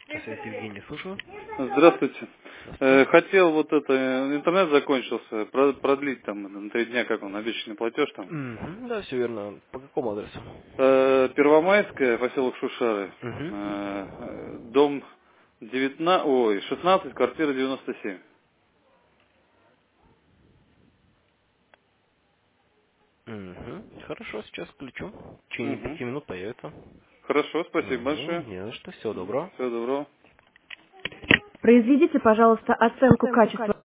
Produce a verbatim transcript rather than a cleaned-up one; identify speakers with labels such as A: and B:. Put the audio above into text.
A: Связь Евгений, слушаю.
B: Здравствуйте.
A: Здравствуйте.
B: Э, Хотел вот это, э, интернет закончился, про- продлить там на три дня, как он, обещанный платеж там.
A: Мгм, да, все верно. По какому адресу?
B: Э, Первомайская, поселок Шушары,
A: Угу.
B: э, э, дом девятнадцать, ой, шестнадцать, квартира девяносто семь.
A: Угу. Хорошо, сейчас включу. В течение
B: Угу.
A: пяти минут появится.
B: Хорошо, спасибо
A: Угу,
B: большое.
A: не за что, всего доброго.
B: Всего доброго.
C: Произведите, пожалуйста, оценку качества